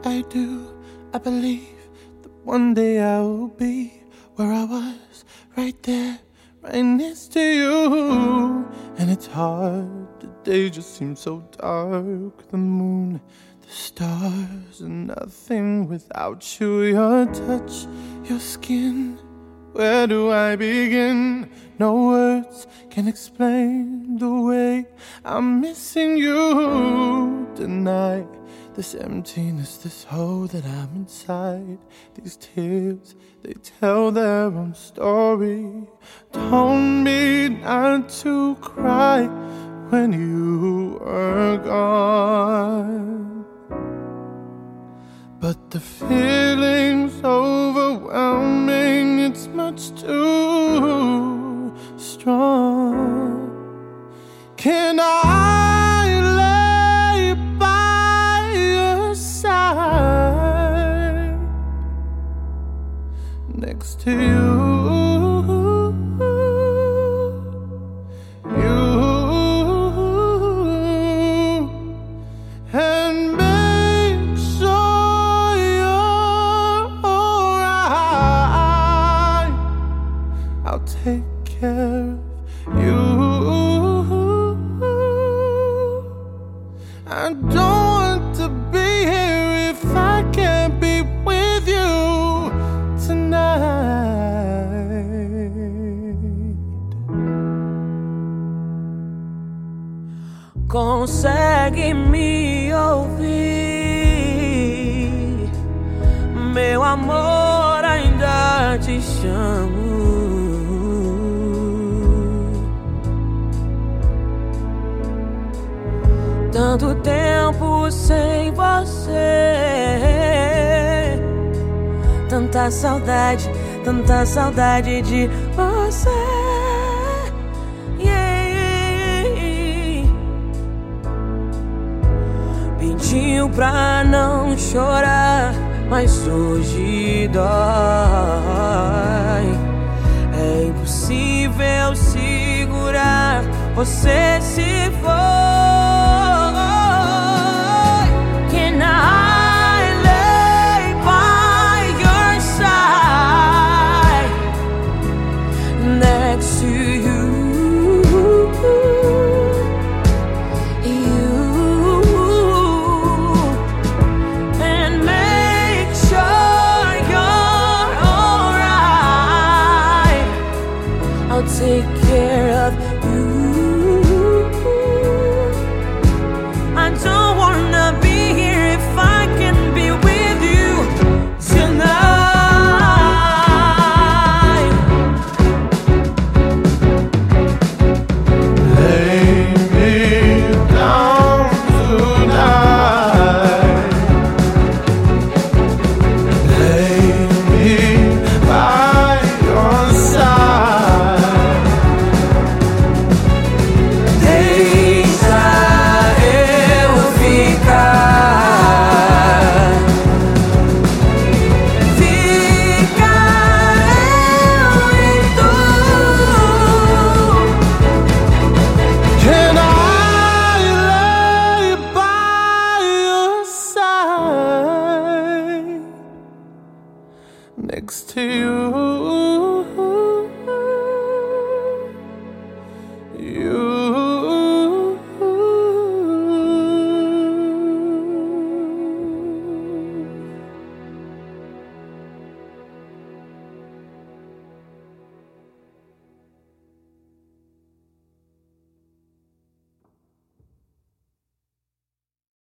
I do, I believe that one day I will be where I was, right there, right next to you. And it's hard, the day just seems so dark. The moon, the stars, and nothing without you. Your touch, your skin, where do I begin? No words can explain the way I'm missing you tonight. This emptiness, this hole that I'm inside. These tears, they tell their own story. Told me not to cry when you were gone, but the feeling's overwhelming. It's much too strong. Can I lay by your side next to you? And make sure you're alright. I'll take care of you. I don't want to be here if I can't be with you tonight. Consegue me ouvir, meu amor, ainda te chamo. Tanto tempo sem você, tanta saudade de você. Pediu pra não chorar, mas hoje dói. É impossível segurar, você se foi. Can I lay by your side next to you? I'll take care of you. I don't wanna be here if I can be with you tonight. Lay me down tonight. Lay me by your side. Deixa eu ficar. Ficar eu e tu. Can I lay by your side next to you?